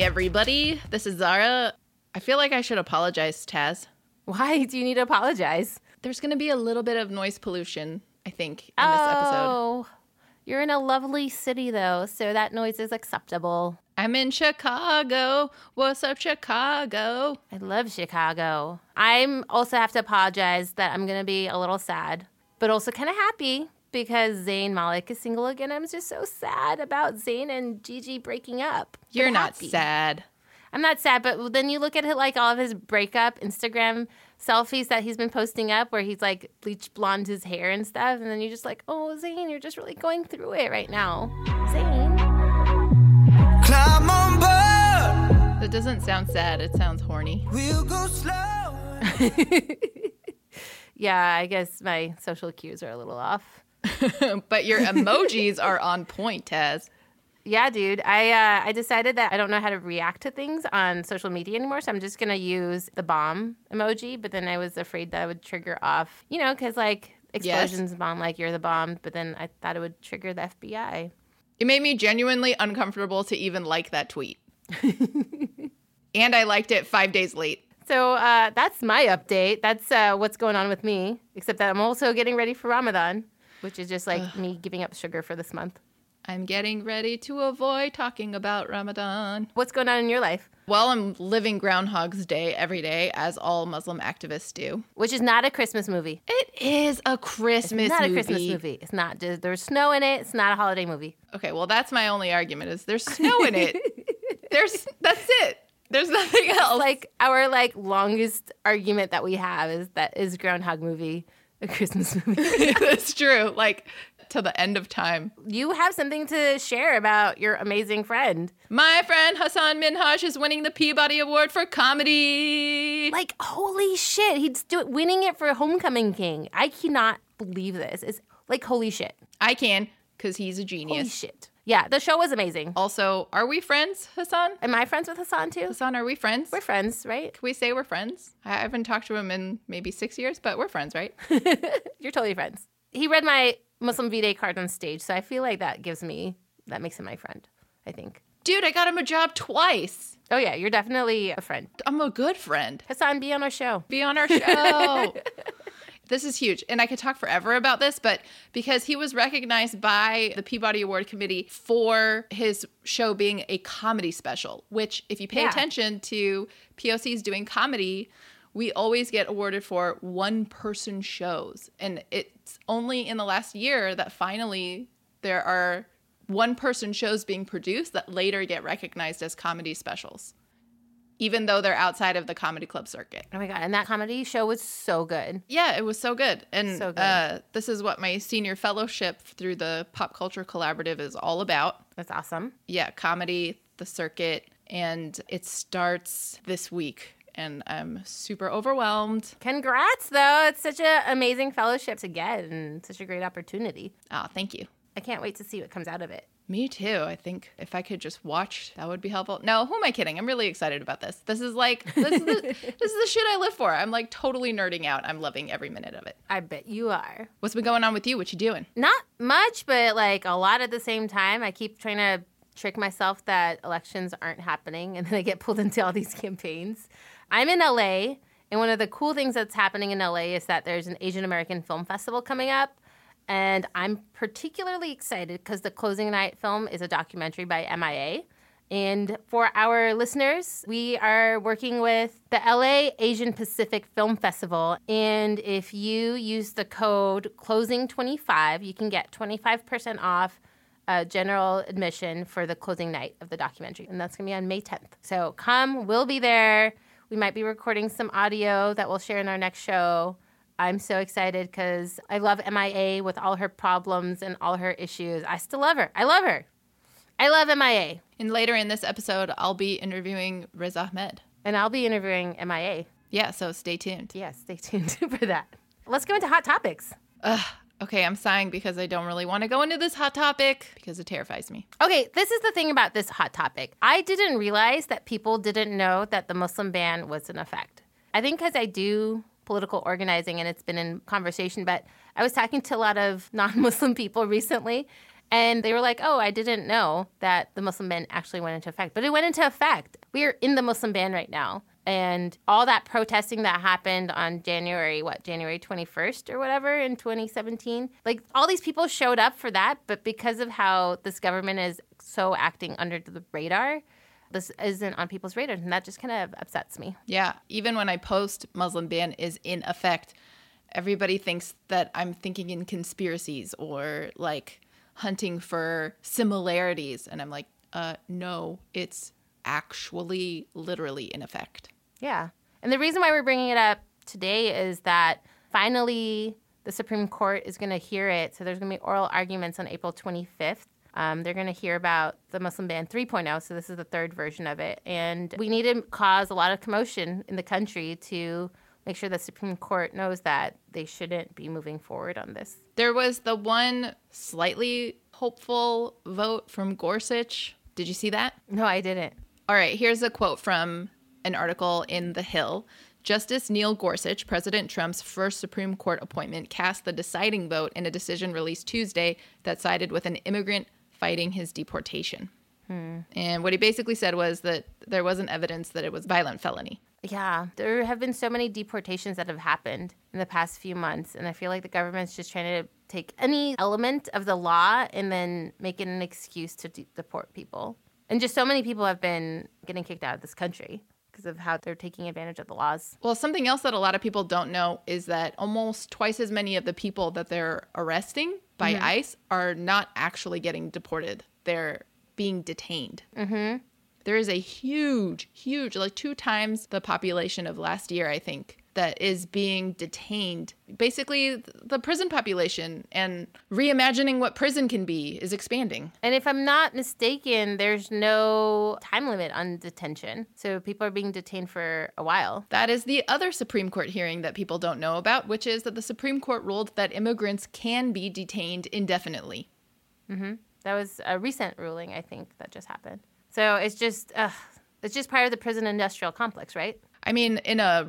everybody. This is Zara. I feel like I should apologize, Taz. Why do you need to apologize? There's going to be a little bit of noise pollution, I think, in this episode. Oh, you're in a lovely city, though, so that noise is acceptable. I'm in Chicago. What's up, Chicago? I love Chicago. I'm also have to apologize that I'm going to be a little sad, but also kind of happy because Zayn Malik is single again. I'm just so sad about Zayn and Gigi breaking up. You're not happy. sad. I'm not sad, but then you look at it, like all of his breakup Instagram selfies that he's been posting up where he's like bleached blonde his hair and stuff. And then you're just like, oh, Zayn, you're just really going through it right now. Zayn. Climb on board. That doesn't sound sad. It sounds horny. We'll go slow. Yeah, I guess my social cues are a little off. But your emojis are on point, Taz. Yeah, dude. I decided that I don't know how to react to things on social media anymore, so I'm just going to use the bomb emoji, but then I was afraid that I would trigger off, you know, because, like, explosions bomb, like, you're the bomb, but then I thought it would trigger the FBI. It made me genuinely uncomfortable to even like that tweet. And I liked it 5 days late. So that's my update. That's what's going on with me, except that I'm also getting ready for Ramadan, which is just like me giving up sugar for this month. I'm getting ready to avoid talking about Ramadan. What's going on in your life? Well, I'm living Groundhog's Day every day, as all Muslim activists do. Which is not a Christmas movie. It is a Christmas movie. It's not a Christmas movie. It's not. There's snow in it. It's not a holiday movie. Okay, well, that's my only argument is there's snow in it. That's it. There's nothing else. Like our longest argument that we have is Groundhog movie a Christmas movie? That's true. Like to the end of time. You have something to share about your amazing friend. My friend Hassan Minhaj is winning the Peabody Award for comedy. Like, holy shit. He's winning it for Homecoming King. I cannot believe this. It's like, holy shit. I can, because he's a genius. Holy shit. Yeah, the show was amazing. Also, are we friends, Hassan? Am I friends with Hassan, too? Hassan, are we friends? We're friends, right? Can we say we're friends? I haven't talked to him in maybe 6 years, but we're friends, right? You're totally friends. He read my Muslim V-Day card on stage, so I feel like that makes him my friend, I think. Dude, I got him a job twice. Oh, yeah, you're definitely a friend. I'm a good friend. Hassan, be on our show. Be on our show. This is huge. And I could talk forever about this, but because he was recognized by the Peabody Award Committee for his show being a comedy special, which if you pay attention to POCs doing comedy, we always get awarded for one-person shows. And it's only in the last year that finally there are one-person shows being produced that later get recognized as comedy specials, even though they're outside of the comedy club circuit. Oh my God. And that comedy show was so good. Yeah, it was so good. And so good. This is what my senior fellowship through the Pop Culture Collaborative is all about. That's awesome. Yeah, comedy, the circuit, and it starts this week. And I'm super overwhelmed. Congrats, though. It's such an amazing fellowship to get and such a great opportunity. Oh, thank you. I can't wait to see what comes out of it. Me too. I think if I could just watch, that would be helpful. No, who am I kidding? I'm really excited about this. This is the shit I live for. I'm like totally nerding out. I'm loving every minute of it. I bet you are. What's been going on with you? What you doing? Not much, but like a lot at the same time. I keep trying to trick myself that elections aren't happening, and then I get pulled into all these campaigns. I'm in LA, and one of the cool things that's happening in LA is that there's an Asian American Film Festival coming up. And I'm particularly excited because the closing night film is a documentary by MIA. And for our listeners, we are working with the LA Asian Pacific Film Festival. And if you use the code CLOSING25, you can get 25% off general admission for the closing night of the documentary. And that's going to be on May 10th. So come, we'll be there. We might be recording some audio that we'll share in our next show. I'm so excited because I love MIA with all her problems and all her issues. I still love her. I love her. I love MIA. And later in this episode, I'll be interviewing Riz Ahmed. And I'll be interviewing MIA. Yeah, so stay tuned. Yeah, stay tuned for that. Let's go into hot topics. Okay, I'm sighing because I don't really want to go into this hot topic because it terrifies me. Okay, this is the thing about this hot topic. I didn't realize that people didn't know that the Muslim ban was in effect. I think because I do political organizing and it's been in conversation, but I was talking to a lot of non-Muslim people recently, And they were like, oh, I didn't know that the Muslim ban actually went into effect. But it went into effect. We are in the Muslim ban right now. And all that protesting that happened on January 21st or whatever in 2017, like all these people showed up for that. But because of how this government is so acting under the radar, this isn't on people's radars. And that just kind of upsets me. Yeah. Even when I post Muslim ban is in effect, everybody thinks that I'm thinking in conspiracies or like hunting for similarities. And I'm like, no, it's actually literally in effect. Yeah. And the reason why we're bringing it up today is that finally the Supreme Court is going to hear it. So there's going to be oral arguments on April 25th. They're going to hear about the Muslim ban 3.0. So this is the third version of it. And we need to cause a lot of commotion in the country to make sure the Supreme Court knows that they shouldn't be moving forward on this. There was the one slightly hopeful vote from Gorsuch. Did you see that? No, I didn't. All right, here's a quote from an article in The Hill. Justice Neil Gorsuch, President Trump's first Supreme Court appointment, cast the deciding vote in a decision released Tuesday that sided with an immigrant fighting his deportation. And what he basically said was that there wasn't evidence that it was violent felony. Yeah, there have been so many deportations that have happened in the past few months, and I feel like the government's just trying to take any element of the law and then make it an excuse to deport people. And just so many people have been getting kicked out of this country because of how they're taking advantage of the laws. Well, something else that a lot of people don't know is that almost twice as many of the people that they're arresting by ICE are not actually getting deported. They're being detained. Mm-hmm. There is a huge, like 2 times the population of last year, I think, that is being detained. Basically, the prison population and reimagining what prison can be is expanding. And if I'm not mistaken, there's no time limit on detention. So people are being detained for a while. That is the other Supreme Court hearing that people don't know about, which is that the Supreme Court ruled that immigrants can be detained indefinitely. Mm-hmm. That was a recent ruling, I think, that just happened. So it's just part of the prison industrial complex, right? I mean,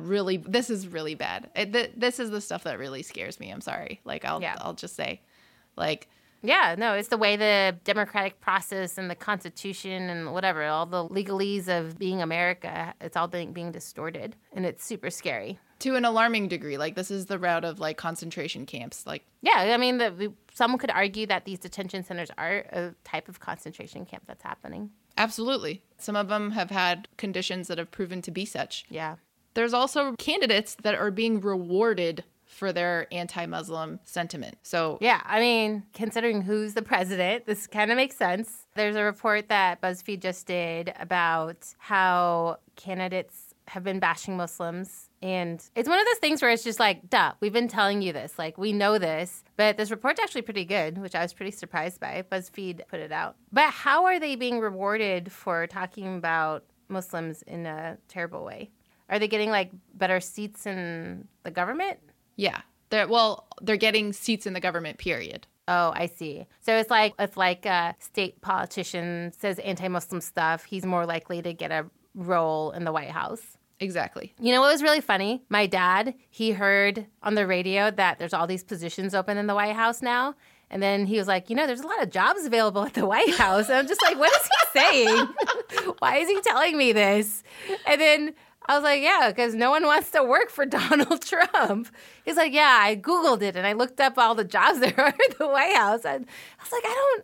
this is really bad. This is the stuff that really scares me. I'm sorry. Like, I'll just say, like. Yeah, no, it's the way the democratic process and the Constitution and whatever, all the legalese of being America, it's all being distorted. And it's super scary. To an alarming degree. Like, this is the route of, like, concentration camps. Like, yeah, I mean, someone could argue that these detention centers are a type of concentration camp that's happening. Absolutely. Some of them have had conditions that have proven to be such. Yeah. There's also candidates that are being rewarded for their anti-Muslim sentiment. So yeah, I mean, considering who's the president, this kind of makes sense. There's a report that BuzzFeed just did about how candidates have been bashing Muslims. And it's one of those things where it's just like, duh, we've been telling you this. Like, we know this. But this report's actually pretty good, which I was pretty surprised by. BuzzFeed put it out. But how are they being rewarded for talking about Muslims in a terrible way? Are they getting, like, better seats in the government? Yeah. They're getting seats in the government, period. Oh, I see. So it's like if a state politician says anti-Muslim stuff, he's more likely to get a role in the White House. Exactly. You know what was really funny? My dad, he heard on the radio that there's all these positions open in the White House now. And then he was like, there's a lot of jobs available at the White House. And I'm just like, what is he saying? Why is he telling me this? And then I was like, yeah, because no one wants to work for Donald Trump. He's like, yeah, I Googled it and I looked up all the jobs there are at the White House. And I was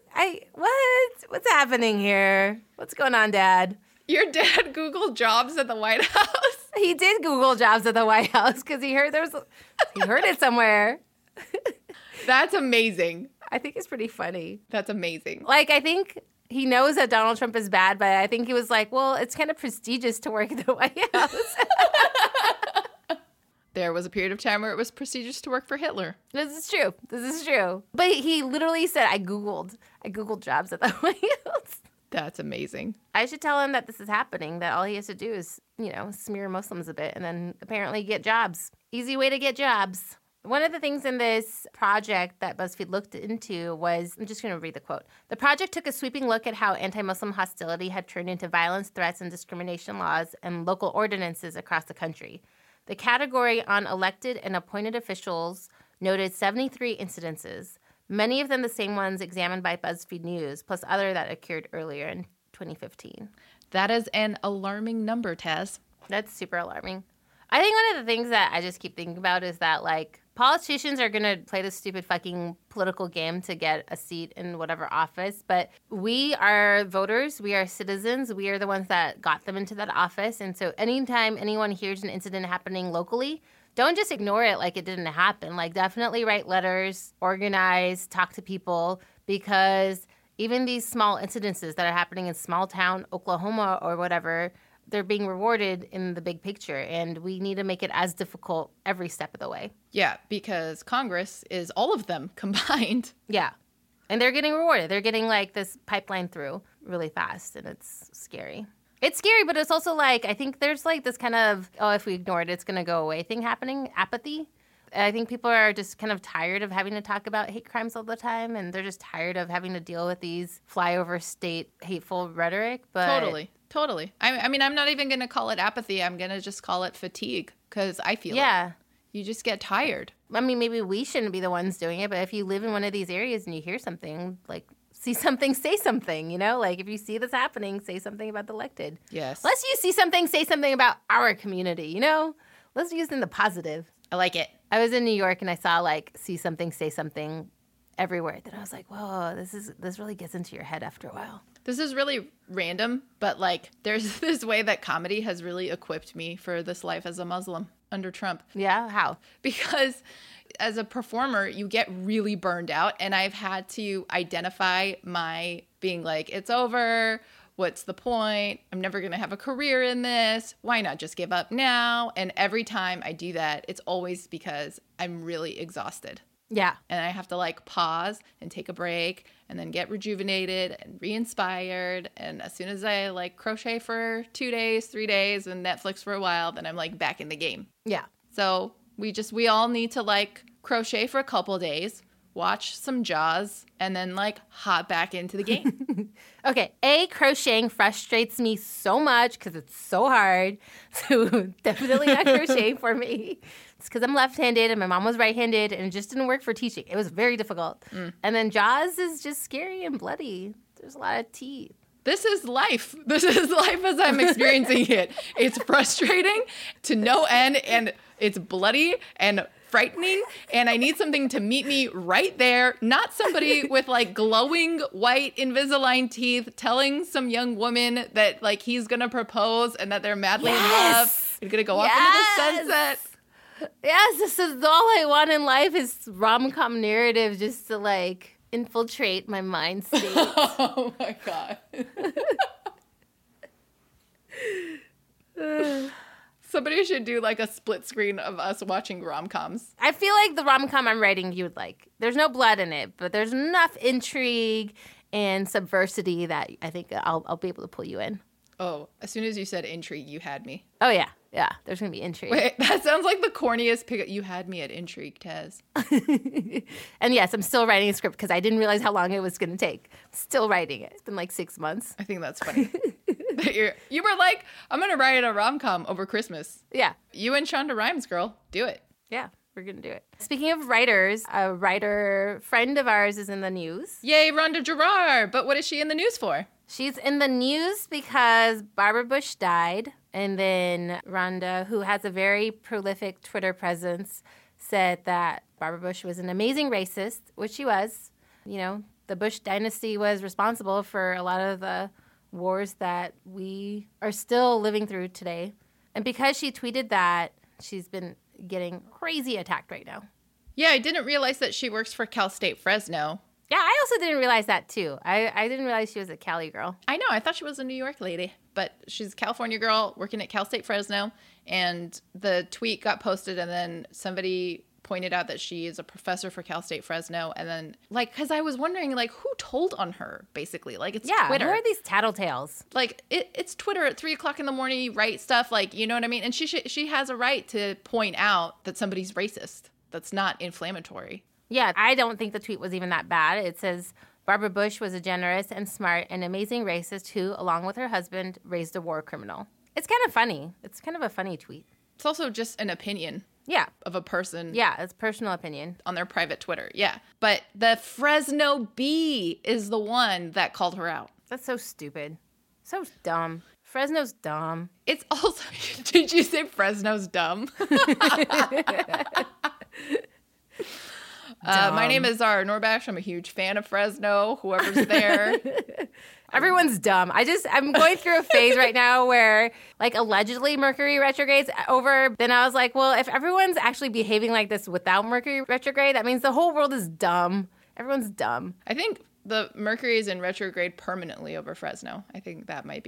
like, what's happening here? What's going on, Dad? Your dad Googled jobs at the White House? He did Google jobs at the White House because he heard it somewhere. That's amazing. I think it's pretty funny. That's amazing. Like, I think he knows that Donald Trump is bad, but I think he was like, well, it's kind of prestigious to work at the White House. There was a period of time where it was prestigious to work for Hitler. This is true. But he literally said, I Googled jobs at the White House. That's amazing. I should tell him that this is happening, that all he has to do is, smear Muslims a bit and then apparently get jobs. Easy way to get jobs. One of the things in this project that BuzzFeed looked into was, I'm just going to read the quote. The project took a sweeping look at how anti-Muslim hostility had turned into violence, threats, and discrimination laws and local ordinances across the country. The category on elected and appointed officials noted 73 incidences. many of them the same ones examined by BuzzFeed News, plus other that occurred earlier in 2015. That is an alarming number, Taz. That's super alarming. I think one of the things that I just keep thinking about is that, like, politicians are going to play this stupid fucking political game to get a seat in whatever office, but we are voters, we are citizens, we are the ones that got them into that office. And so anytime anyone hears an incident happening locally, don't just ignore it like it didn't happen. Like, definitely write letters, organize, talk to people, because even these small incidences that are happening in small town Oklahoma or whatever, they're being rewarded in the big picture, and we need to make it as difficult every step of the way. Yeah, because Congress is all of them combined. Yeah. And they're getting rewarded. They're getting, like, this pipeline through really fast, and it's scary. It's scary, but it's also, like, I think there's, like, this kind of, oh, if we ignore it, it's going to go away thing happening, apathy. I think people are just kind of tired of having to talk about hate crimes all the time, and they're just tired of having to deal with these flyover state hateful rhetoric. But Totally. I mean, I'm not even going to call it apathy. I'm going to just call it fatigue, because I feel it. You just get tired. I mean, maybe we shouldn't be the ones doing it, but if you live in one of these areas and you hear something, like, see something, say something, you know? Like, if you see this happening, say something about the elected. Yes. Unless you see something, say something about our community, you know? Let's use in the positive. I like it. I was in New York and I saw, like, see something, say something everywhere. Then I was like, whoa, this really gets into your head after a while. This is really random, but, like, there's this way that comedy has really equipped me for this life as a Muslim under Trump. Yeah? How? Because as a performer, you get really burned out, and I've had to identify my being like, it's over. What's the point? I'm never going to have a career in this. Why not just give up now? And every time I do that, it's always because I'm really exhausted. Yeah. And I have to, like, pause and take a break and then get rejuvenated and re-inspired. And as soon as I, like, crochet for 2 days, 3 days, and Netflix for a while, then I'm, like, back in the game. Yeah. So we all need to, like, crochet for a couple days, watch some Jaws, and then, like, hop back into the game. Okay, crocheting frustrates me so much because it's so hard. So definitely not crocheting for me. It's because I'm left-handed and my mom was right-handed, and it just didn't work for teaching. It was very difficult. And then Jaws is just scary and bloody. There's a lot of teeth. This is life. This is life as I'm experiencing it. It's frustrating to no end, and it's bloody and frightening, and I need something to meet me right there, not somebody with, like, glowing white Invisalign teeth telling some young woman that, like, he's gonna propose and that they're madly in love. You're gonna go off into the sunset. Yes, this is all I want in life is rom-com narrative just to, like, infiltrate my mind state. Oh my God. Somebody should do, like, a split screen of us watching rom-coms. I feel like the rom-com I'm writing you would like. There's no blood in it, but there's enough intrigue and subversity that I think I'll be able to pull you in. Oh, as soon as you said intrigue, you had me. Oh, yeah. Yeah, there's going to be intrigue. Wait, that sounds like the corniest pickup. You had me at intrigue, Tez. And yes, I'm still writing a script because I didn't realize how long it was going to take. Still writing it. It's been like 6 months. I think that's funny. You were like, I'm going to write a rom-com over Christmas. Yeah. You and Shonda Rhimes, girl. Do it. Yeah, we're going to do it. Speaking of writers, a writer friend of ours is in the news. Yay, Rhonda Gerard. But what is she in the news for? She's in the news because Barbara Bush died. And then Rhonda, who has a very prolific Twitter presence, said that Barbara Bush was an amazing racist, which she was. You know, the Bush dynasty was responsible for a lot of the wars that we are still living through today. And because she tweeted that, she's been getting crazy attacked right now. Yeah, I didn't realize that she works for Cal State Fresno. Yeah, I also didn't realize that, too. I didn't realize she was a Cali girl. I know. I thought she was a New York lady, but she's a California girl working at Cal State Fresno. And the tweet got posted, and then somebody pointed out that she is a professor for Cal State Fresno. And then, like, because I was wondering, like, who told on her, basically? Like, it's Twitter. Who are these tattletales? Like, it's Twitter at 3 o'clock in the morning. You write stuff, like, you know what I mean? And she has a right to point out that somebody's racist. That's not inflammatory. Yeah, I don't think the tweet was even that bad. It says, Barbara Bush was a generous and smart and amazing racist who, along with her husband, raised a war criminal. It's kind of funny. It's kind of a funny tweet. It's also just an opinion. Yeah. of a person Yeah, it's personal opinion. on their private Twitter. Yeah. But the Fresno Bee is the one that called her out. That's so stupid. So dumb. Fresno's dumb. It's also, did you say Fresno's dumb? My name is Zara Norbash. I'm a huge fan of Fresno, whoever's there. Everyone's dumb. I'm going through a phase right now where, like, allegedly Mercury retrograde's over. Then I was like, well, if everyone's actually behaving like this without Mercury retrograde, that means the whole world is dumb. Everyone's dumb. I think the Mercury is in retrograde permanently over Fresno. I think that might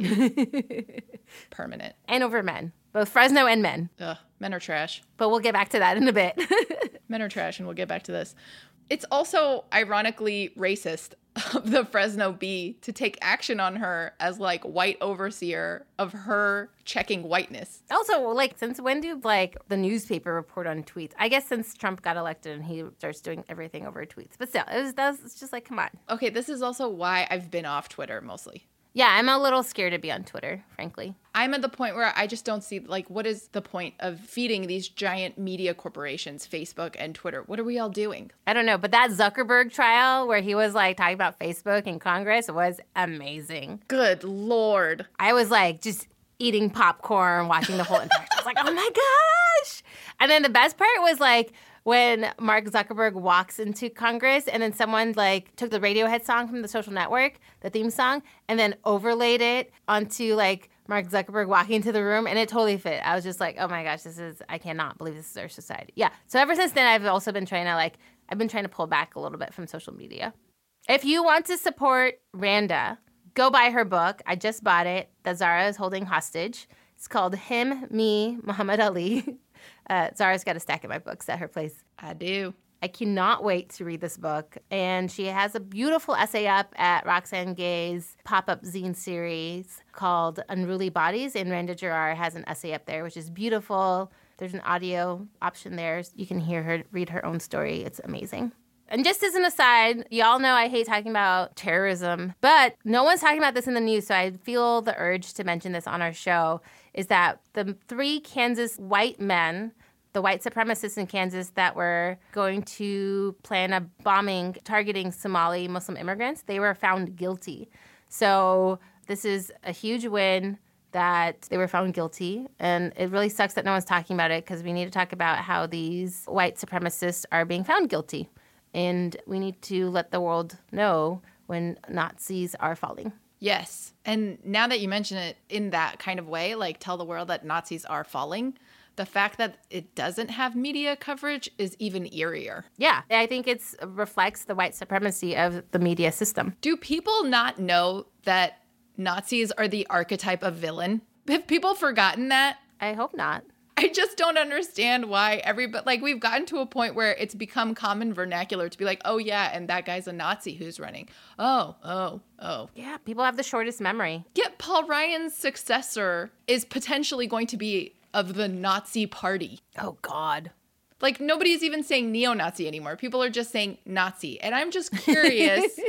be permanent. And over men. Both Fresno and men. Ugh, men are trash. But we'll get back to that in a bit. Men are trash, and we'll get back to this. It's also ironically racist of the Fresno Bee to take action on her as, like, white overseer of her checking whiteness. Also, like, since when do, like, the newspaper report on tweets? I guess since Trump got elected and he starts doing everything over tweets. But still, it's just like, come on. Okay, this is also why I've been off Twitter mostly. Yeah, I'm a little scared to be on Twitter, frankly. I'm at the point where I just don't see, like, what is the point of feeding these giant media corporations, Facebook and Twitter? What are we all doing? I don't know, but that Zuckerberg trial where he was, like, talking about Facebook in Congress was amazing. Good Lord. I was, like, just eating popcorn, watching the whole interaction. I was like, oh, my gosh. And then the best part was, like, when Mark Zuckerberg walks into Congress and then someone, like, took the Radiohead song from The Social Network, the theme song, and then overlaid it onto, like, Mark Zuckerberg walking into the room, and it totally fit. I was just like, oh my gosh, I cannot believe this is our society. Yeah. So ever since then, I've also been trying to pull back a little bit from social media. If you want to support Randa, go buy her book. I just bought it that Zara is holding hostage. It's called Him, Me, Muhammad Ali. Zara's got a stack of my books at her place. I do. I cannot wait to read this book. And she has a beautiful essay up at Roxane Gay's pop-up zine series called Unruly Bodies. And Randa Jarrar has an essay up there, which is beautiful. There's an audio option there. So you can hear her read her own story. It's amazing. And just as an aside, y'all know I hate talking about terrorism, but no one's talking about this in the news, so I feel the urge to mention this on our show, is that the 3 Kansas white men, the white supremacists in Kansas that were going to plan a bombing targeting Somali Muslim immigrants, they were found guilty. So this is a huge win that they were found guilty. And it really sucks that no one's talking about it because we need to talk about how these white supremacists are being found guilty. And we need to let the world know when Nazis are falling. Yes. And now that you mention it in that kind of way, like tell the world that Nazis are falling, the fact that it doesn't have media coverage is even eerier. Yeah, I think it reflects the white supremacy of the media system. Do people not know that Nazis are the archetype of villain? Have people forgotten that? I hope not. I just don't understand why everybody, like, we've gotten to a point where it's become common vernacular to be like, oh yeah, and that guy's a Nazi who's running. Oh. Yeah, people have the shortest memory. Yet Paul Ryan's successor is potentially going to be of the Nazi party. Oh, God. Like, nobody's even saying neo-Nazi anymore. People are just saying Nazi. And I'm just curious.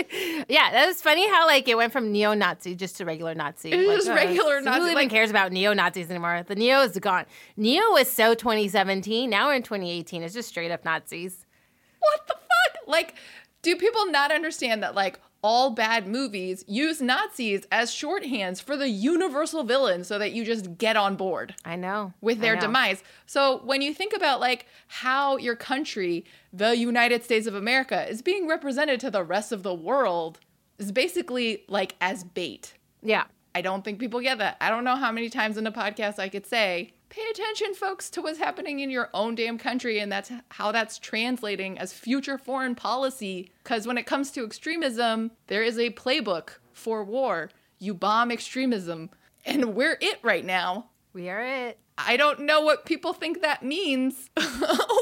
Yeah, that was funny how, like, it went from neo-Nazi just to regular Nazi. It was just regular Nazi. Who even cares about neo-Nazis anymore? The neo is gone. Neo was so 2017. Now we're in 2018. It's just straight up Nazis. What the fuck? Like, do people not understand that, like, all bad movies use Nazis as shorthands for the universal villain so that you just get on board? I know. With their demise. So when you think about, like, how your country, the United States of America, is being represented to the rest of the world, is basically, like, as bait. Yeah. I don't think people get that. I don't know how many times in a podcast I could say, pay attention, folks, to what's happening in your own damn country, and that's how that's translating as future foreign policy. Because when it comes to extremism, there is a playbook for war. You bomb extremism, and we're it right now. We are it. I don't know what people think that means. How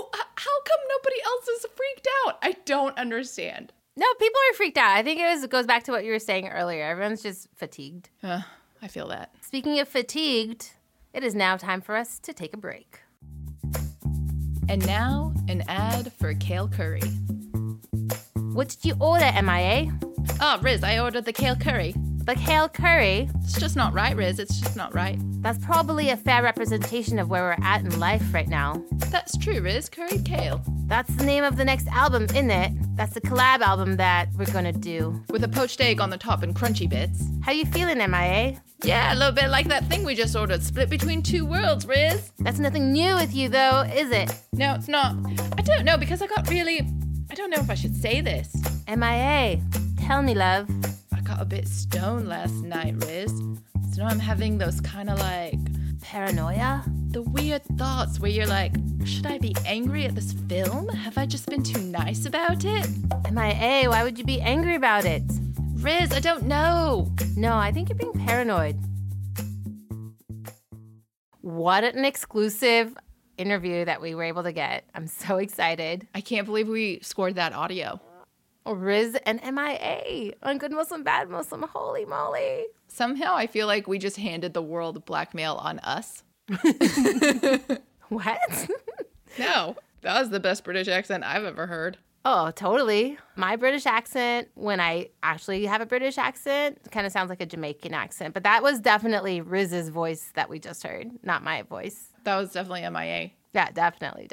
come nobody else is freaked out? I don't understand. No, people are freaked out. I think it goes back to what you were saying earlier. Everyone's just fatigued. I feel that. Speaking of fatigued, it is now time for us to take a break. And now, an ad for kale curry. What did you order, MIA? Oh, Riz, I ordered the kale curry. Like Hale Curry, It's just not right, Riz. It's just not right. that's probably a fair representation of where we're at in life right now. That's true, Riz. Curried kale. That's the name of the next album, isn't it? That's the collab album that we're gonna do. With a poached egg on the top and crunchy bits. How you feeling, MIA? Yeah, a little bit like that thing we just ordered. Split between two worlds, Riz. That's nothing new with you, though, is it? No, it's not. I don't know, because I don't know if I should say this. MIA, tell me, love. I got a bit stoned last night, Riz. So now I'm having those kind of like Paranoia? the weird thoughts where you're like, should I be angry at this film? Have I just been too nice about it? MIA, why would you be angry about it? Riz, I don't know. No, I think you're being paranoid. What an exclusive interview that we were able to get. I'm so excited. I can't believe we scored that audio. Riz and MIA on Good Muslim, Bad Muslim. Holy moly. Somehow I feel like we just handed the world blackmail on us. What? No, that was the best British accent I've ever heard. Oh, totally. My British accent, when I actually have a British accent, kind of sounds like a Jamaican accent. But that was definitely Riz's voice that we just heard, not my voice. That was definitely MIA. Yeah, definitely.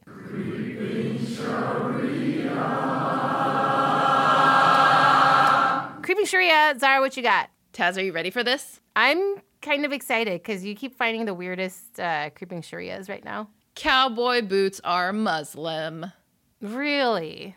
Creeping Sharia, Zara, what you got? Taz, are you ready for this? I'm kind of excited because you keep finding the weirdest Creeping Sharias right now. Cowboy boots are Muslim. Really?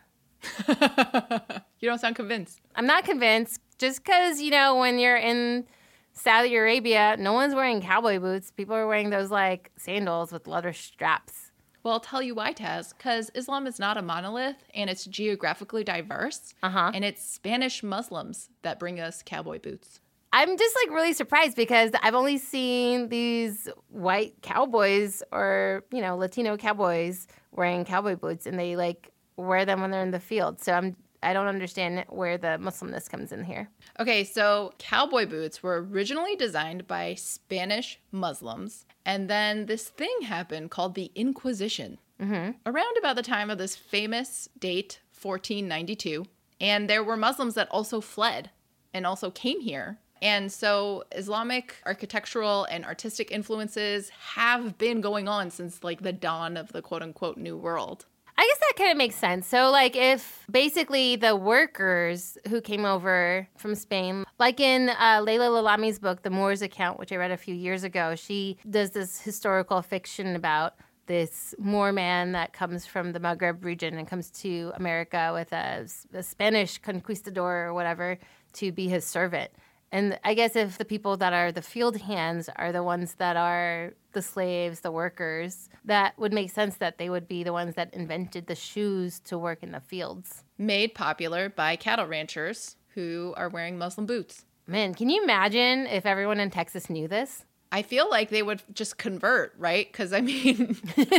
You don't sound convinced. I'm not convinced. Just because, when you're in Saudi Arabia, no one's wearing cowboy boots. People are wearing those, like, sandals with leather straps. Well, I'll tell you why, Taz. Because Islam is not a monolith, and it's geographically diverse. And it's Spanish Muslims that bring us cowboy boots. I'm just, like, really surprised because I've only seen these white cowboys or, Latino cowboys wearing cowboy boots, and they, like, wear them when they're in the field. So I don't understand where the Muslimness comes in here. Okay, so cowboy boots were originally designed by Spanish Muslims, and then this thing happened called the Inquisition. Around about the time of this famous date, 1492, and there were Muslims that also fled and also came here. And so Islamic architectural and artistic influences have been going on since like the dawn of the quote-unquote New World. I guess that kind of makes sense. So, like, if basically the workers who came over from Spain, like in Layla Lalami's book, The Moor's Account, which I read a few years ago, she does this historical fiction about this Moor man that comes from the Maghreb region and comes to America with a Spanish conquistador or whatever to be his servant. And I guess if the people that are the field hands are the ones that are the slaves, the workers, that would make sense that they would be the ones that invented the shoes to work in the fields. Made popular by cattle ranchers who are wearing Muslim boots. Man, can you imagine if everyone in Texas knew this? I feel like they would just convert, right? Because, I mean...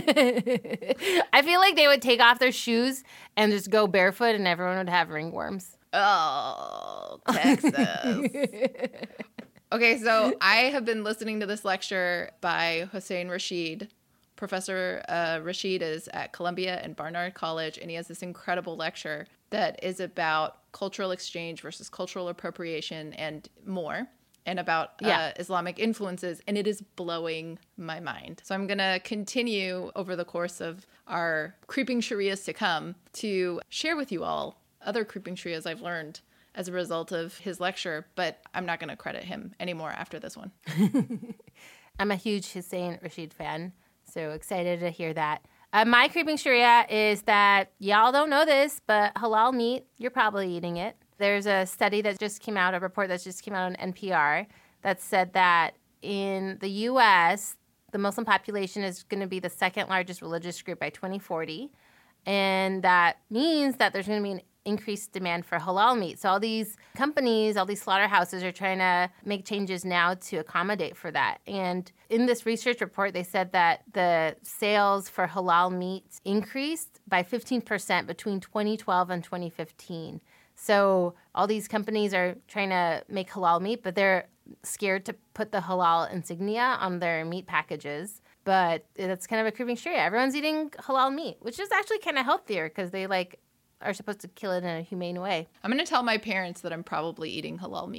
I feel like they would take off their shoes and just go barefoot and everyone would have ringworms. Oh, Texas. Okay, so I have been listening to this lecture by Hossein Rashid. Professor Rashid is at Columbia and Barnard College, and he has this incredible lecture that is about cultural exchange versus cultural appropriation and more, and about Islamic influences, and it is blowing my mind. So I'm going to continue over the course of our Creeping Sharias to come to share with you all other Creeping Sharias I've learned as a result of his lecture, but I'm not going to credit him anymore after this one. I'm a huge Hussein Rashid fan, so excited to hear that. My Creeping Sharia is that y'all don't know this, but halal meat, you're probably eating it. There's a study that just came out, a report that just came out on NPR that said that in the U.S., the Muslim population is going to be the second largest religious group by 2040. And that means that there's going to be an increased demand for halal meat. So all these companies, all these slaughterhouses are trying to make changes now to accommodate for that. And in this research report, they said that the sales for halal meat increased by 15% between 2012 and 2015. So all these companies are trying to make halal meat, but they're scared to put the halal insignia on their meat packages. But it's kind of a creeping sharia. Everyone's eating halal meat, which is actually kind of healthier because they are supposed to kill it in a humane way. I'm going to tell my parents that I'm probably eating halal meat.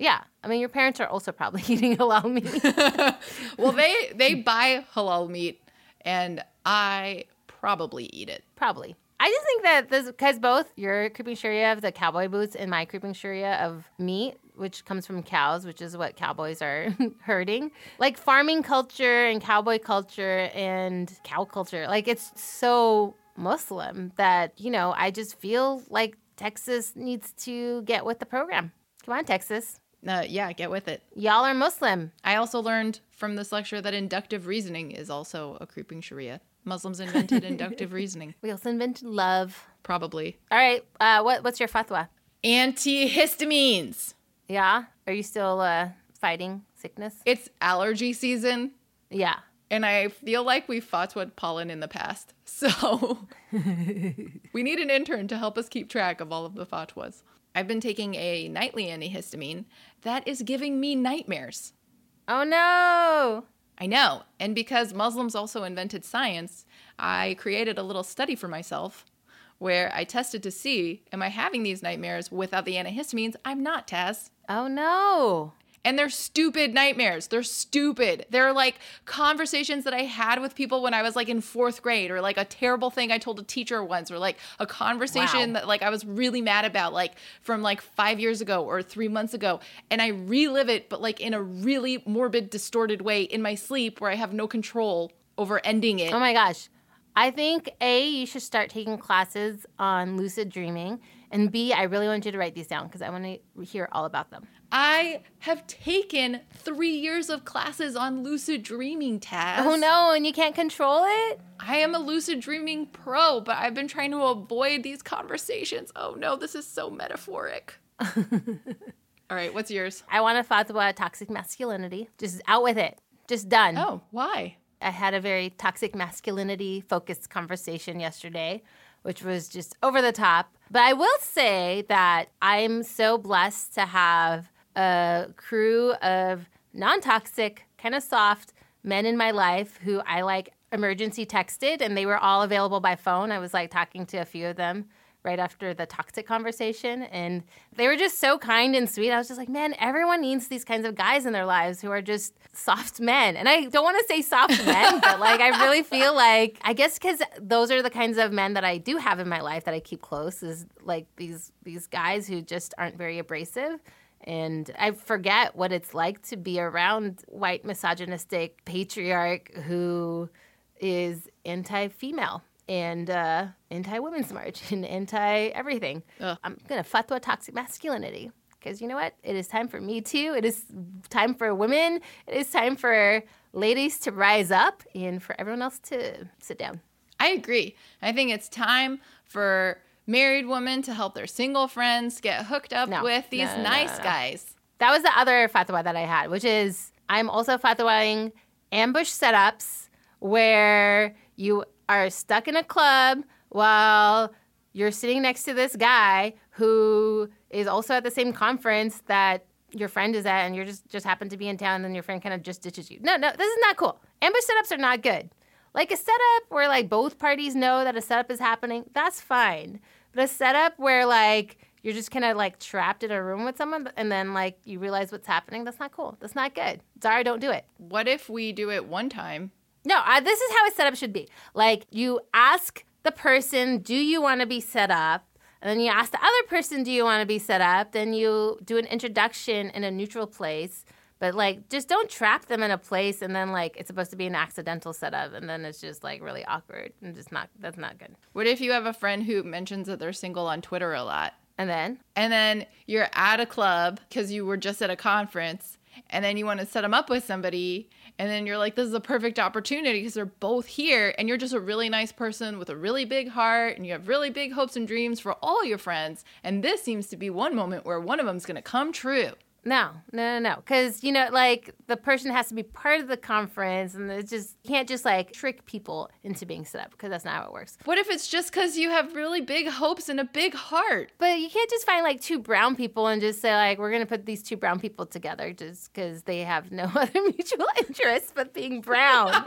Yeah. I mean, your parents are also probably eating halal meat. Well, they buy halal meat, and I probably eat it. Probably. I just think that this, because both your creeping sharia of the cowboy boots and my creeping sharia of meat, which comes from cows, which is what cowboys are herding. Like farming culture and cowboy culture and cow culture, like it's so Muslim that, you know, I just feel like Texas needs to get with the program. Come on, Texas. Yeah, get with it. Y'all are Muslim. I also learned from this lecture that inductive reasoning is also a creeping sharia. Muslims invented inductive reasoning. We also invented love. Probably. All right. What's your fatwa? Antihistamines. Yeah? Are you still fighting sickness? It's allergy season, Yeah. and I feel like we fatwa'd pollen in the past. So we need an intern to help us keep track of all of the fatwas. I've been taking a nightly antihistamine that is giving me nightmares. Oh, no. I know. And because Muslims also invented science, I created a little study for myself where I tested to see, am I having these nightmares without the antihistamines? I'm not, Taz. Oh, no. And they're stupid nightmares. They're stupid. They're like conversations that I had with people when I was like in 4th grade, or like a terrible thing I told a teacher once, or like a conversation that like I was really mad about, like from like 5 years ago or 3 months ago. And I relive it, but like in a really morbid, distorted way in my sleep where I have no control over ending it. Oh, my gosh. I think, A, you should start taking classes on lucid dreaming. And B, I really want you to write these down because I want to hear all about them. I have taken 3 years of classes on lucid dreaming, Taz. Oh, no, and you can't control it? I am a lucid dreaming pro, but I've been trying to avoid these conversations. Oh, no, this is so metaphoric. All right, what's yours? I want to fatwa toxic masculinity. Just out with it. Just done. Oh, why? I had a very toxic masculinity-focused conversation yesterday, which was just over the top. But I will say that I'm so blessed to have a crew of non-toxic, kind of soft men in my life who I like emergency texted, and they were all available by phone. I was like talking to a few of them right after the toxic conversation, and they were just so kind and sweet. I was just like, man, everyone needs these kinds of guys in their lives who are just soft men. And I don't want to say soft men, but like I really feel like, I guess because those are the kinds of men that I do have in my life that I keep close, is like these guys who just aren't very abrasive. And I forget what it's like to be around white misogynistic patriarch who is anti-female and anti-women's march and anti-everything. I'm going to fatwa toxic masculinity because you know what? It is time for Me Too. It is time for women. It is time for ladies to rise up and for everyone else to sit down. I agree. I think it's time for married women to help their single friends get hooked up with these nice guys. That was the other fatwa that I had, which is I'm also fatwaing ambush setups where you are stuck in a club while you're sitting next to this guy who is also at the same conference that your friend is at, and you're just happen to be in town, and then your friend kind of just ditches you. No, this is not cool. Ambush setups are not good. Like a setup where like both parties know that a setup is happening, that's fine. But a setup where like you're just kind of like trapped in a room with someone and then like you realize what's happening, that's not cool. That's not good. Zara, don't do it. What if we do it one time? No, this is how a setup should be. Like you ask the person, do you want to be set up? And then you ask the other person, do you want to be set up? Then you do an introduction in a neutral place. But, like, just don't trap them in a place and then, like, it's supposed to be an accidental setup and then it's just, like, really awkward and that's not good. What if you have a friend who mentions that they're single on Twitter a lot? And then you're at a club because you were just at a conference and then you want to set them up with somebody and then you're like, this is a perfect opportunity because they're both here and you're just a really nice person with a really big heart and you have really big hopes and dreams for all your friends. And this seems to be one moment where one of them's going to come true. No. Because, you know, like, the person has to be part of the conference, and it's just, you can't just, like, trick people into being set up, because that's not how it works. What if it's just because you have really big hopes and a big heart? But you can't just find, like, 2 brown people and just say, like, we're going to put these 2 brown people together just because they have no other mutual interest but being brown.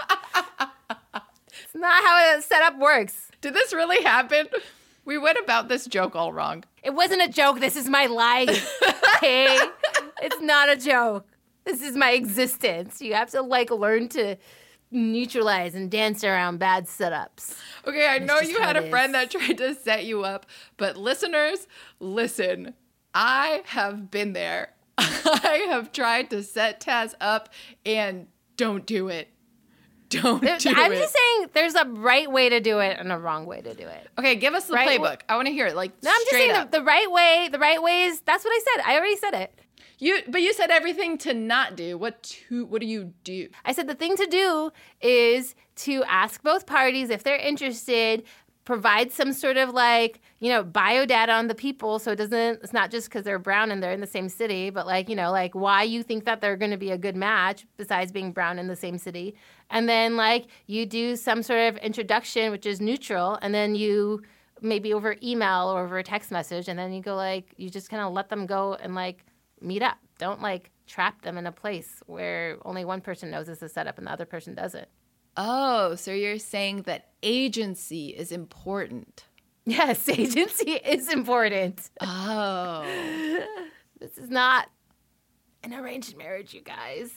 It's not how a setup works. Did this really happen? We went about this joke all wrong. It wasn't a joke. This is my life. Okay? It's not a joke. This is my existence. You have to like learn to neutralize and dance around bad setups. Okay, I know just you how had it a friend is. that tried to set you up, but listeners, listen. I have been there. I have tried to set Taz up and don't do it. Don't do I'm it. just saying there's a right way to do it and a wrong way to do it. Okay, give us the Right, playbook. I want to hear it like No, I'm just straight saying up. the right way is, that's what I said. I already said it. But you said everything to not do. What do you do? I said the thing to do is to ask both parties if they're interested, provide some sort of like, bio data on the people. So it's not just because they're brown and they're in the same city, but like, like why you think that they're going to be a good match besides being brown in the same city. And then like you do some sort of introduction, which is neutral. And then you maybe over email or over a text message. And then you go like, you just kind of let them go and like meet up. Don't like trap them in a place where only one person knows it's a setup and the other person doesn't. Oh, so you're saying that agency is important. Yes, agency is important. Oh. This is not an arranged marriage, you guys.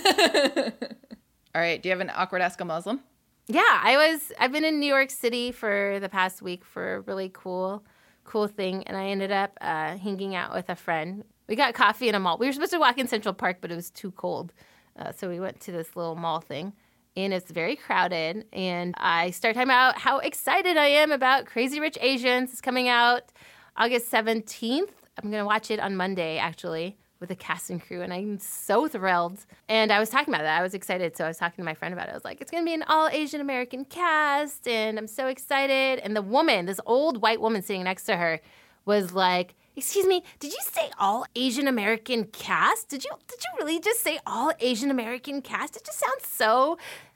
All right, do you have an awkward Ask a Muslim? Yeah, I've been in New York City for the past week for a really cool thing, and I ended up hanging out with a friend. We got coffee in a mall. We were supposed to walk in Central Park, but it was too cold. So we went to this little mall thing, and it's very crowded. And I started talking about how excited I am about Crazy Rich Asians. It's coming out August 17th. I'm going to watch it on Monday, actually, with the cast and crew, and I'm so thrilled. And I was talking about that. I was excited, so I was talking to my friend about it. I was like, it's going to be an all-Asian American cast, and I'm so excited. And the woman, this old white woman sitting next to her, was like, excuse me, did you say all Asian American cast? Did you really just say all Asian American cast? It just sounds so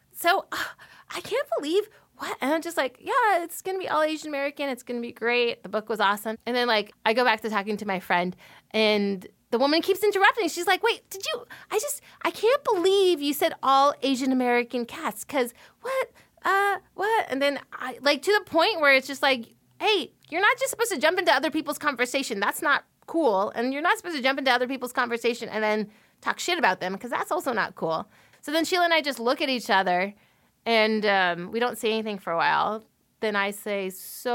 I can't believe what? And I'm just like, yeah, it's going to be all Asian American. It's going to be great. The book was awesome. And then like I go back to talking to my friend, and the woman keeps interrupting. She's like, wait, I can't believe you said all Asian American cast. Cause what? And then I like to the point where it's just like, hey, you're not just supposed to jump into other people's conversation. That's not cool. And you're not supposed to jump into other people's conversation and then talk shit about them, because that's also not cool. So then Sheila and I just look at each other, and we don't say anything for a while. Then I say,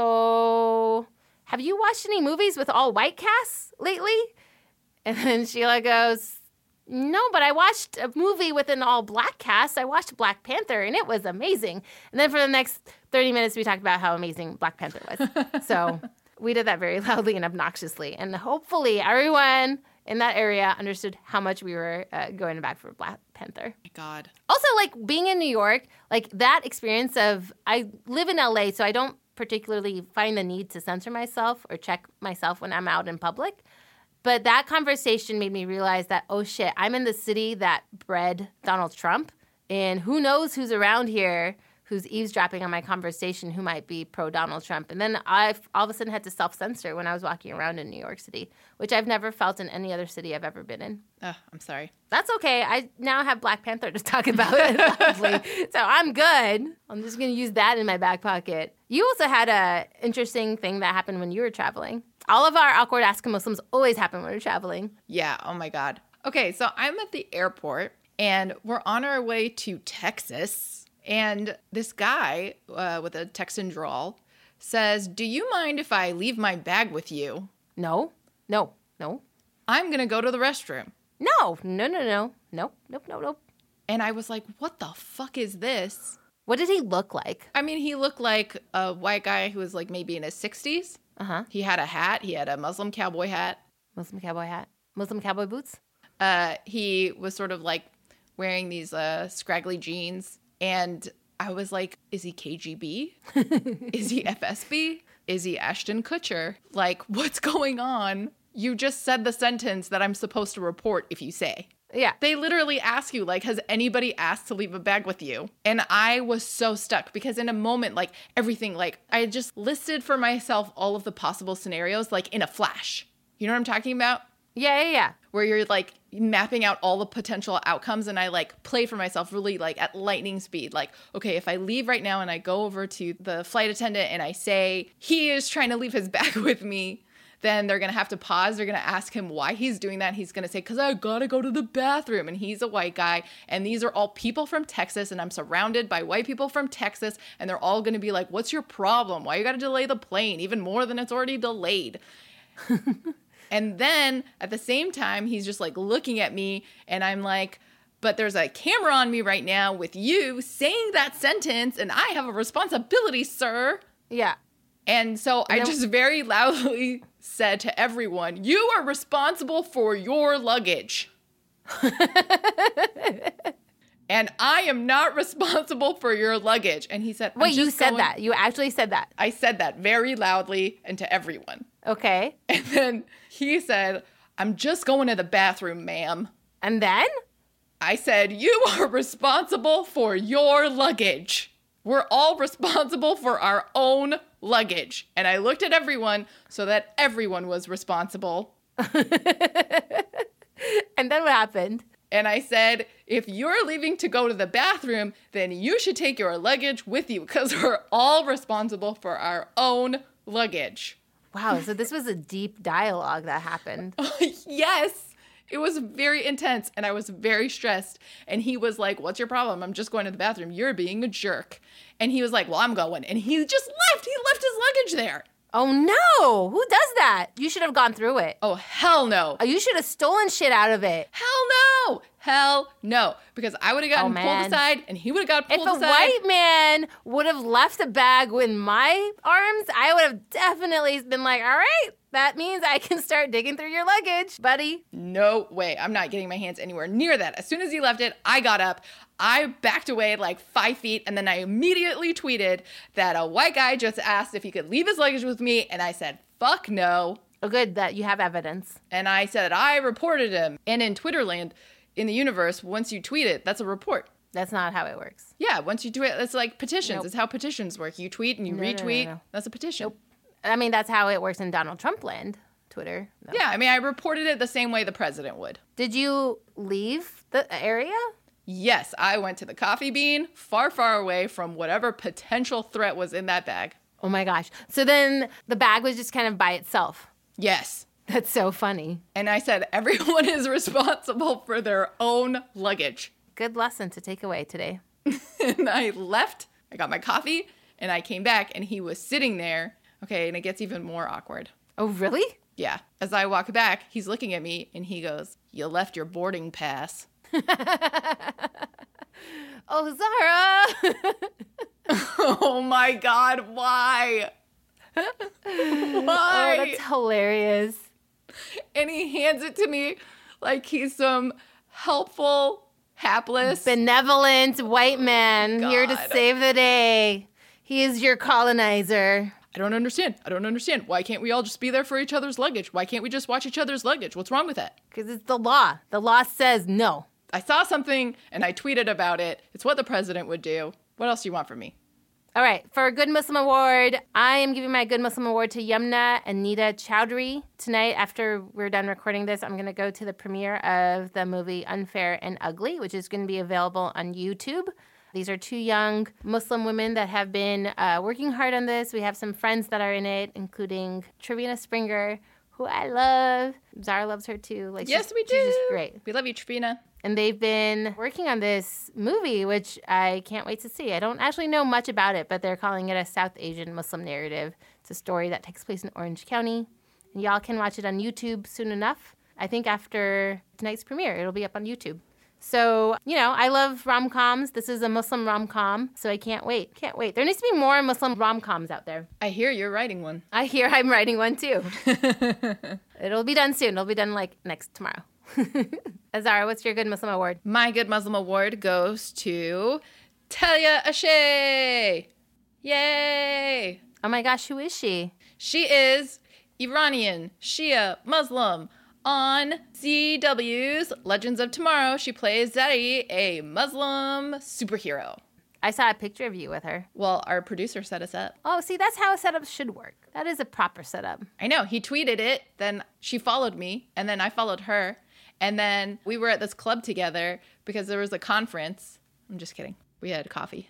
so have you watched any movies with all white casts lately? And then Sheila goes, no, but I watched a movie with an all black cast. I watched Black Panther, and it was amazing. And then for the next 30 minutes, we talked about how amazing Black Panther was. So we did that very loudly and obnoxiously. And hopefully everyone in that area understood how much we were going back for Black Panther. My God. Also, like being in New York, like that experience of, I live in LA, so I don't particularly find the need to censor myself or check myself when I'm out in public. But that conversation made me realize that, oh shit, I'm in the city that bred Donald Trump. And who knows who's around here who's eavesdropping on my conversation who might be pro-Donald Trump. And then I all of a sudden had to self-censor when I was walking around in New York City, which I've never felt in any other city I've ever been in. Oh, I'm sorry. That's okay. I now have Black Panther to talk about it. So I'm good. I'm just going to use that in my back pocket. You also had a interesting thing that happened when you were traveling. All of our awkward Ask a Muslims always happen when we're traveling. Yeah. Oh my God. Okay. So I'm at the airport and we're on our way to Texas. And this guy with a Texan drawl says, do you mind if I leave my bag with you? No. I'm going to go to the restroom. No. Nope. And I was like, what the fuck is this? What did he look like? I mean, he looked like a white guy who was like maybe in his 60s. Uh-huh. He had a hat. He had a Muslim cowboy hat. Muslim cowboy hat? Muslim cowboy boots? He was sort of like wearing these scraggly jeans. And I was like, is he KGB? Is he FSB? Is he Ashton Kutcher? Like, what's going on? You just said the sentence that I'm supposed to report if you say. Yeah. They literally ask you, like, has anybody asked to leave a bag with you? And I was so stuck because in a moment, like, everything, like, I just listed for myself all of the possible scenarios, like, in a flash. You know what I'm talking about? Yeah. Where you're, like, mapping out all the potential outcomes. And I, like, played for myself really, like, at lightning speed. Like, okay, if I leave right now and I go over to the flight attendant and I say, he is trying to leave his bag with me, then they're going to have to pause. They're going to ask him why he's doing that. He's going to say, because I got to go to the bathroom. And he's a white guy. And these are all people from Texas. And I'm surrounded by white people from Texas. And they're all going to be like, what's your problem? Why you got to delay the plane even more than it's already delayed? And then at the same time, he's just like looking at me. And I'm like, but there's a camera on me right now with you saying that sentence. And I have a responsibility, sir. Yeah. And so I just very loudly said to everyone, you are responsible for your luggage. And I am not responsible for your luggage. And he said, wait, you said that? You actually said that? I said that very loudly and to everyone. Okay. And then he said, I'm just going to the bathroom, ma'am. And then? I said, you are responsible for your luggage. We're all responsible for our own luggage. And I looked at everyone so that everyone was responsible. And then what happened? And I said, if you're leaving to go to the bathroom, then you should take your luggage with you because we're all responsible for our own luggage. Wow, so this was a deep dialogue that happened. Yes. It was very intense and I was very stressed. And he was like, what's your problem? I'm just going to the bathroom. You're being a jerk. And he was like, well, I'm going. And he just left. He left his luggage there. Oh, no. Who does that? You should have gone through it. Oh, hell no. Oh, you should have stolen shit out of it. Hell no. Hell no. Because I would have gotten pulled aside and he would have got pulled aside. If a white man would have left a bag in my arms, I would have definitely been like, all right, that means I can start digging through your luggage, buddy. No way. I'm not getting my hands anywhere near that. As soon as he left it, I got up. I backed away like 5 feet, and then I immediately tweeted that a white guy just asked if he could leave his luggage with me, and I said, fuck no. Oh, good that you have evidence. And I said I reported him. And in Twitterland, in the universe, once you tweet it, that's a report. That's not how it works. Yeah, once you tweet it, it's like petitions. Nope. It's how petitions work. You tweet and you retweet. No. That's a petition. Nope. I mean, that's how it works in Donald Trump land, Twitter. No. Yeah, I mean, I reported it the same way the president would. Did you leave the area? Yes, I went to the coffee bean, far, far away from whatever potential threat was in that bag. Oh my gosh. So then the bag was just kind of by itself. Yes. That's so funny. And I said, everyone is responsible for their own luggage. Good lesson to take away today. And I left, I got my coffee, and I came back, and he was sitting there. Okay, and it gets even more awkward. Oh, really? Yeah. As I walk back, he's looking at me, and he goes, you left your boarding pass. Oh, Zara. Oh my God, why? Why? Oh, that's hilarious. And he hands it to me like he's some helpful, hapless, benevolent white man here to God. save the day. He is your colonizer. I don't understand. Why can't we all just be there for each other's luggage? Why can't we just watch each other's luggage? What's wrong with that? Because it's the law. The law says no. I saw something and I tweeted about it. It's what the president would do. What else do you want from me? All right, for Good Muslim Award, I am giving my Good Muslim Award to Yumna and Nita Chowdhury. Tonight, after we're done recording this, I'm going to go to the premiere of the movie Unfair and Ugly, which is going to be available on YouTube. These are two young Muslim women that have been working hard on this. We have some friends that are in it, including Trevina Springer, who I love. Zara loves her too. Like, Yes, we do. She's just great. We love you, Trevina. And they've been working on this movie, which I can't wait to see. I don't actually know much about it, but they're calling it a South Asian Muslim narrative. It's a story that takes place in Orange County. And y'all can watch it on YouTube soon enough. I think after tonight's premiere, it'll be up on YouTube. So, you know, I love rom-coms. This is a Muslim rom-com, so I can't wait. Can't wait. There needs to be more Muslim rom-coms out there. I hear you're writing one. I hear I'm writing one too. It'll be done soon. It'll be done like tomorrow. Azara, what's your Good Muslim Award? My Good Muslim Award goes to Talia Ashay. Yay! Oh my gosh, who is she? She is Iranian, Shia, Muslim. On CW's Legends of Tomorrow, she plays Zari, a Muslim superhero. I saw a picture of you with her. Well, our producer set us up. Oh, see, that's how a setup should work. That is a proper setup. I know. He tweeted it, then she followed me, and then I followed her. And then we were at this club together because there was a conference. I'm just kidding. We had coffee.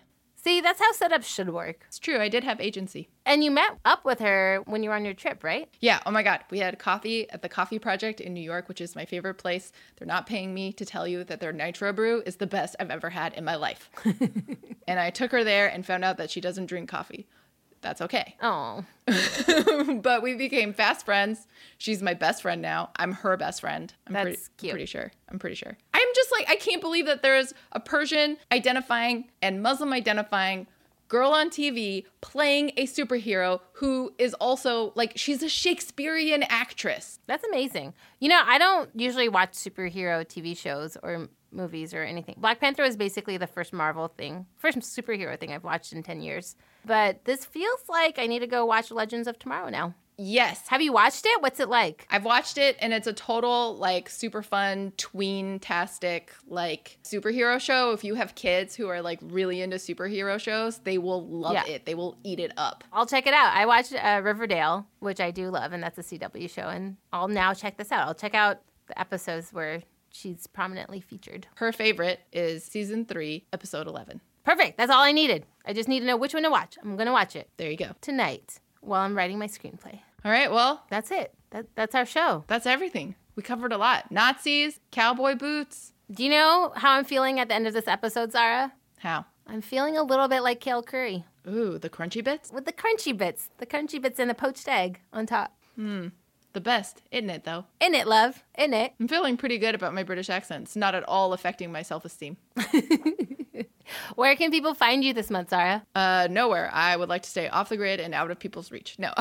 See, that's how setups should work. It's true. I did have agency. And you met up with her when you were on your trip, right? Yeah. Oh my God. We had coffee at the Coffee Project in New York, which is my favorite place. They're not paying me to tell you that their nitro brew is the best I've ever had in my life. And I took her there and found out that she doesn't drink coffee. That's okay. Oh. But we became fast friends. She's my best friend now. I'm her best friend. That's cute. Pretty sure. I'm pretty sure. I'm just like, I can't believe that there's a Persian identifying and Muslim identifying girl on TV playing a superhero who is also like, she's a Shakespearean actress. That's amazing. You know, I don't usually watch superhero TV shows or movies or anything. Black Panther was basically the first superhero thing I've watched in 10 years. But this feels like I need to go watch Legends of Tomorrow now. Yes. Have you watched it? What's it like? I've watched it, and it's a total, like, super fun, tween-tastic, like, superhero show. If you have kids who are, like, really into superhero shows, they will love it. They will eat it up. I'll check it out. I watched Riverdale, which I do love, and that's a CW show, and I'll now check this out. I'll check out the episodes where she's prominently featured. Her favorite is season 3, episode 11. Perfect. That's all I needed. I just need to know which one to watch. I'm going to watch it. There you go. Tonight, while I'm writing my screenplay. All right, well. That's it. That's our show. That's everything. We covered a lot. Nazis, cowboy boots. Do you know how I'm feeling at the end of this episode, Zara? How? I'm feeling a little bit like Kale Curry. Ooh, the crunchy bits? With the crunchy bits. The crunchy bits and the poached egg on top. The best, isn't it, though? In it, love. In it. I'm feeling pretty good about my British accent. It's not at all affecting my self-esteem. Where can people find you this month, Zara? Nowhere. I would like to stay off the grid and out of people's reach. No.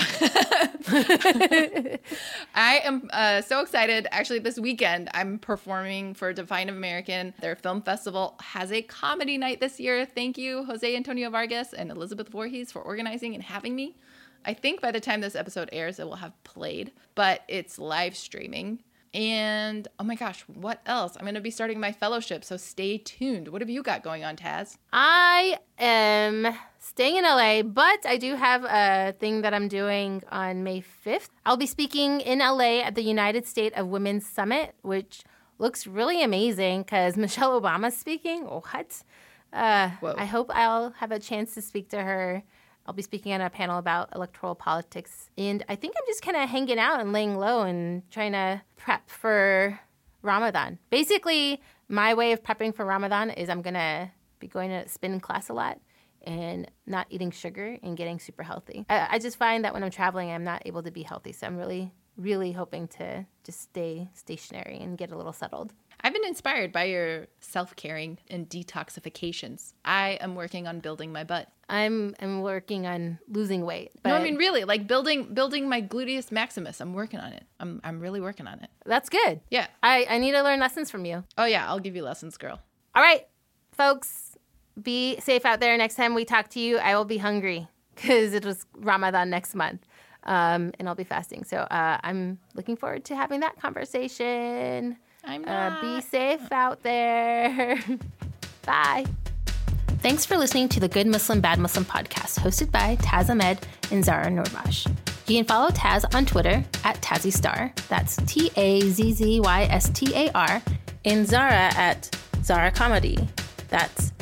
I am so excited. Actually, this weekend, I'm performing for Defiant American. Their film festival has a comedy night this year. Thank you, Jose Antonio Vargas and Elizabeth Voorhees, for organizing and having me. I think by the time this episode airs, it will have played, but it's live streaming. And, oh my gosh, what else? I'm going to be starting my fellowship, so stay tuned. What have you got going on, Taz? I am staying in LA, but I do have a thing that I'm doing on May 5th. I'll be speaking in LA at the United States of Women's Summit, which looks really amazing because Michelle Obama's speaking. What? Whoa. I hope I'll have a chance to speak to her. I'll be speaking on a panel about electoral politics. And I think I'm just kind of hanging out and laying low and trying to prep for Ramadan. Basically, my way of prepping for Ramadan is I'm going to be going to spin class a lot and not eating sugar and getting super healthy. I just find that when I'm traveling, I'm not able to be healthy. So I'm really, really hoping to just stay stationary and get a little settled. I've been inspired by your self-caring and detoxifications. I am working on building my butt. I'm working on losing weight. But No, I mean really, like building my gluteus maximus. I'm working on it. I'm really working on it. that's good. Yeah. I need to learn lessons from you. Oh yeah, I'll give you lessons, girl. All right, folks, be safe out there. Next time we talk to you, I will be hungry because it was Ramadan next month. And I'll be fasting. So I'm looking forward to having that conversation. I'm not. Be safe out there. Bye. Thanks for listening to the Good Muslim, Bad Muslim podcast, hosted by Taz Ahmed and Zara Noorbash. You can follow Taz on Twitter at TazzyStar. That's TAZZYSTAR. And Zara at Zara Comedy. That's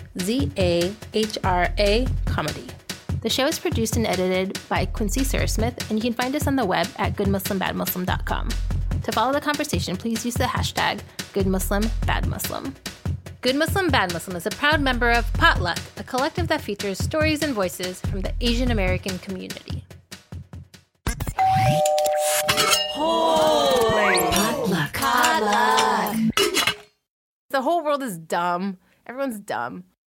ZAHRA Comedy. The show is produced and edited by Quincy Sarasmith, and you can find us on the web at goodmuslimbadmuslim.com. To follow the conversation, please use the hashtag GoodMuslimBadMuslim. Good Muslim, Bad Muslim is a proud member of Potluck, a collective that features stories and voices from the Asian American community. Potluck. The whole world is dumb. Everyone's dumb.